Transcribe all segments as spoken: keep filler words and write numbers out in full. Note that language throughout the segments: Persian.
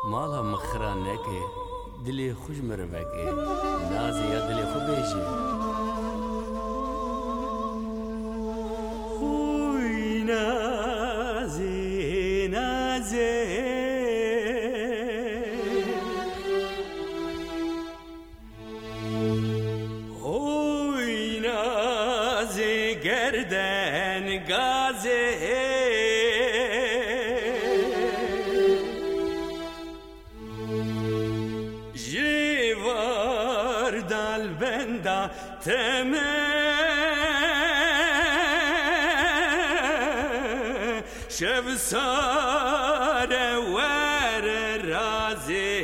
مالا مخرا نکه دلی خوش مروکه نازی یا دلی خوب بیشی خوی نازی نازی خوی نازی گردن گازی بندا تمه شب ساره ور رازی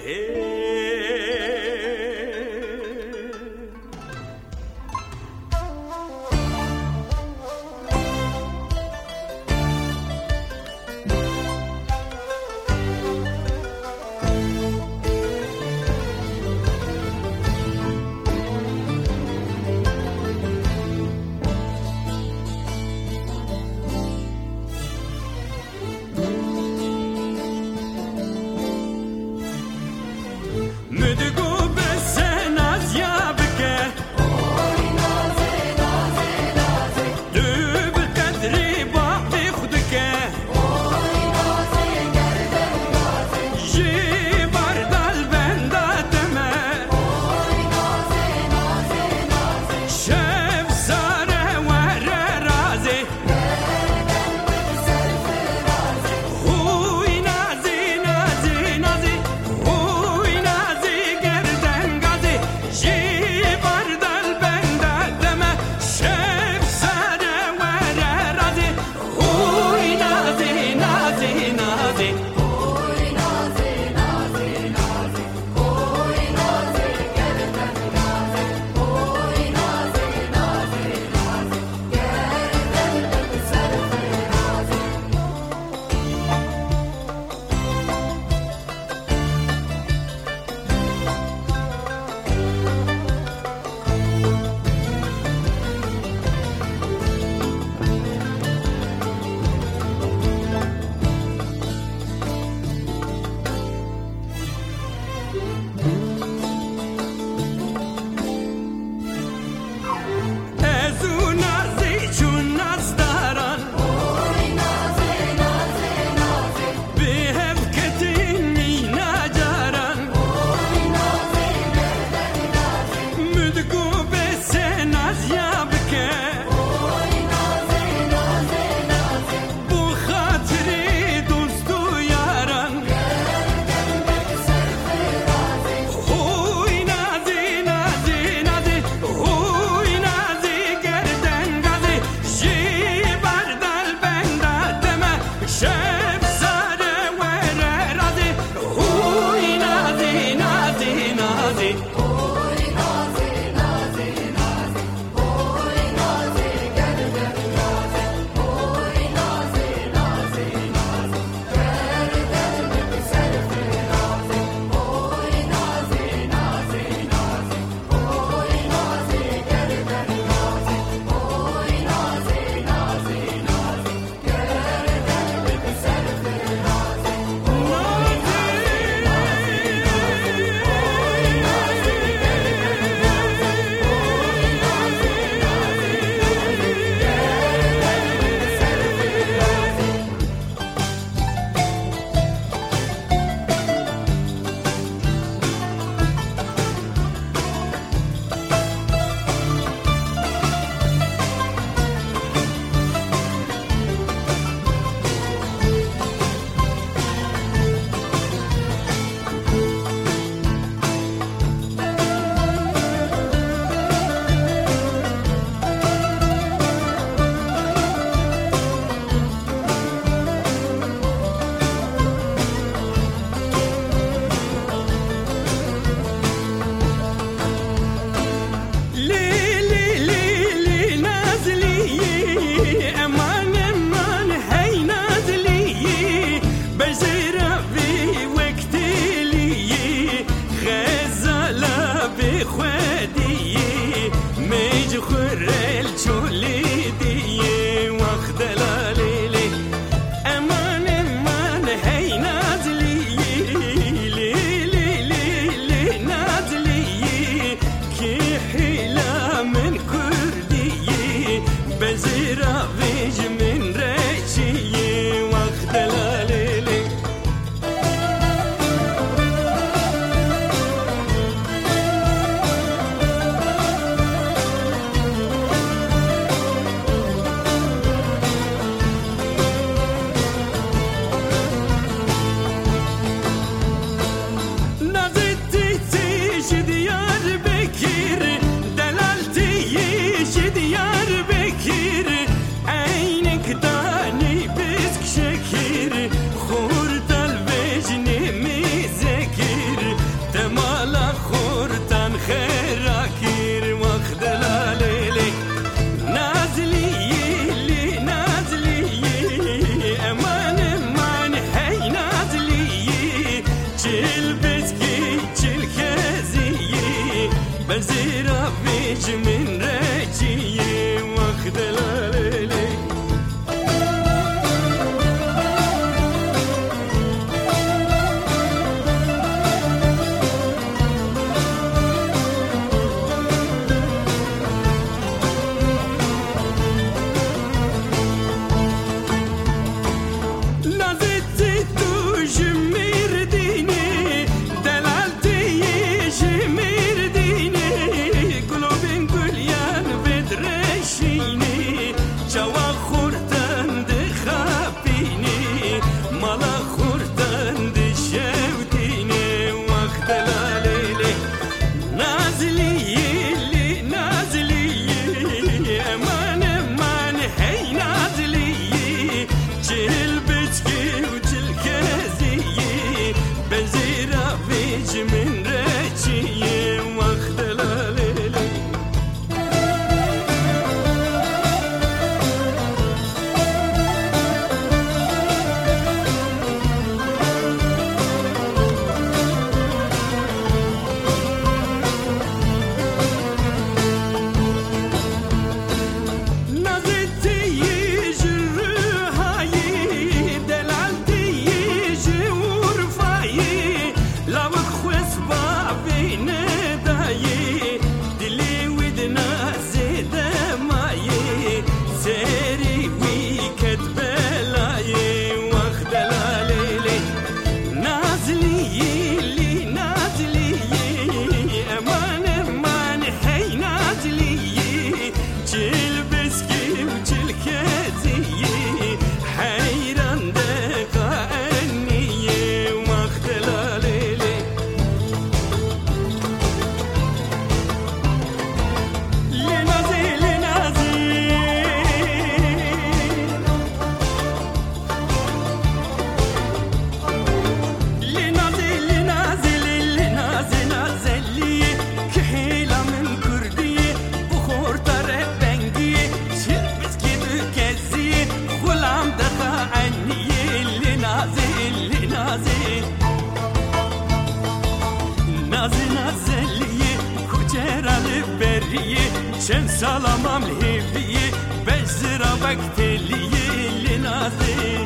نازی نازلیه کجرالی بریه چند سالامم لهویه بجزرا بکتلیه لنازی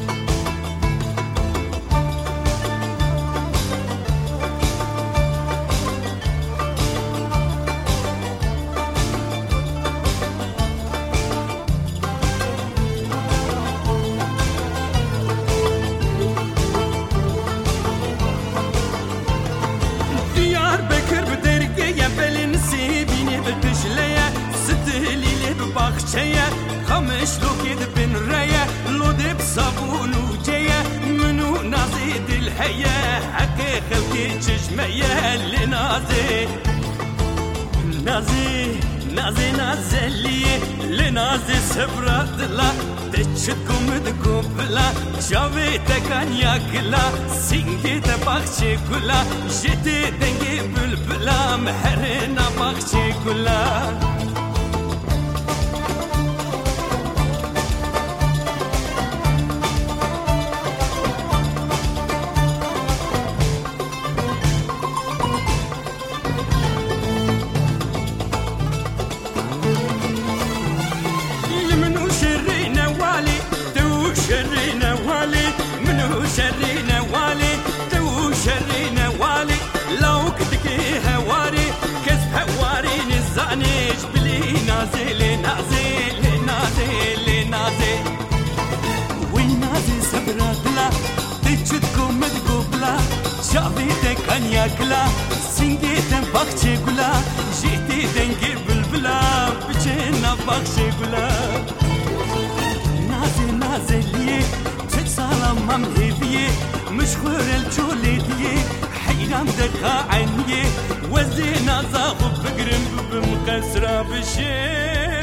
bahçeye kamış lokid bin reye lodib sabunu ceye minu nazi dil heye hakkı halki çeşmeye li nazi nazi nazi nazeliye li nazi sebradla teçit kumd kubla şavi tekan yakla singi de bahçe kula jeti dengi bülbüla mehrina bahçe kula شرينا والي تو شرينا والي لو كدك هواري كسب هواري نزعنيش بلي نازل نازل نازل نازل وين نازل سبرات لا تجدكم مدقوبلا شافيتك كان ياكلا سنجيتن بخشي قلا جيتي دنجي بلبلا بجينا بخشي قلا نازل نازل ليه سلام هدیه مشغول الجولدیه حیران دقا عنیه وزی نازا خوب بگرم بمکسرا بشه